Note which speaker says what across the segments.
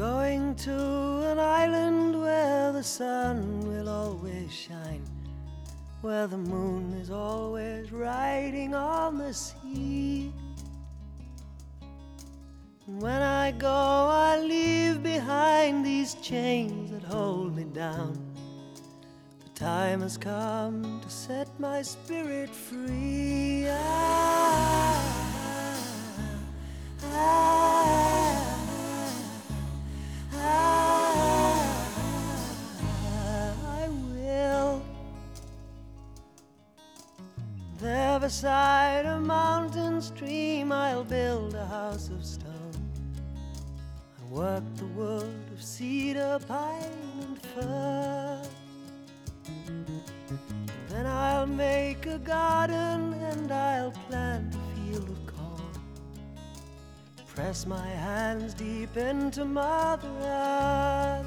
Speaker 1: Going to an island where the sun will always shine, where the moon is always riding on the sea. And when I go, I leave behind these chains that hold me down. The time has come to set my spirit free. I will. There beside a mountain stream I'll build a house of stone. I work the wood of cedar, pine and fir. Then I'll make a garden and I'll plant a field of corn. Press my hands deep into Mother Earth.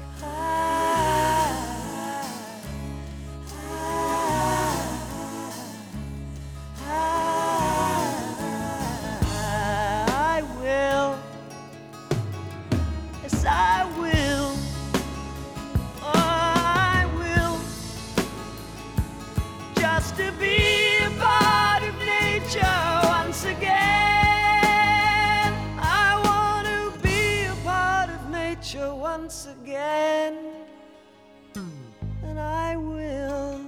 Speaker 1: I will. Yes, I will. Oh, I will. Just to be a part of nature once again. Once again, and I will.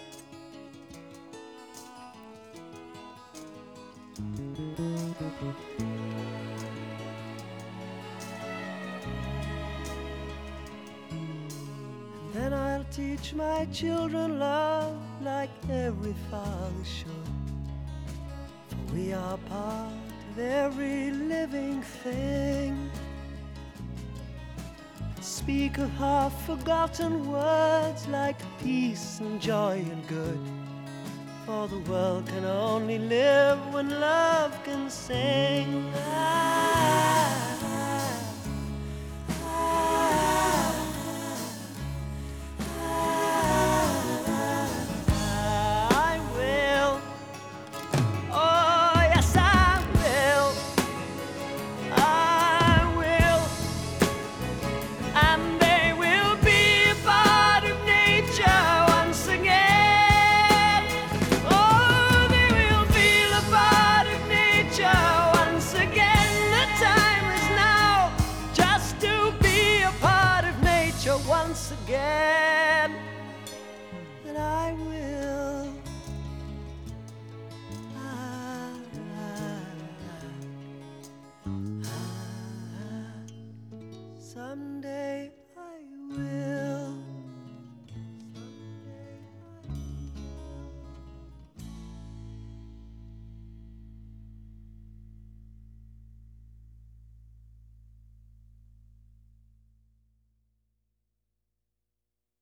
Speaker 1: And then I'll teach my children love like every father should, for we are part of every living thing. Speak of half-forgotten words like peace and joy and good, for the world can only live when love can sing. I will. Oh, yes, I will. And they will be a part of nature once again. Oh, they will feel a part of nature once again. The time is now just to be a part of nature once again. And I will. Someday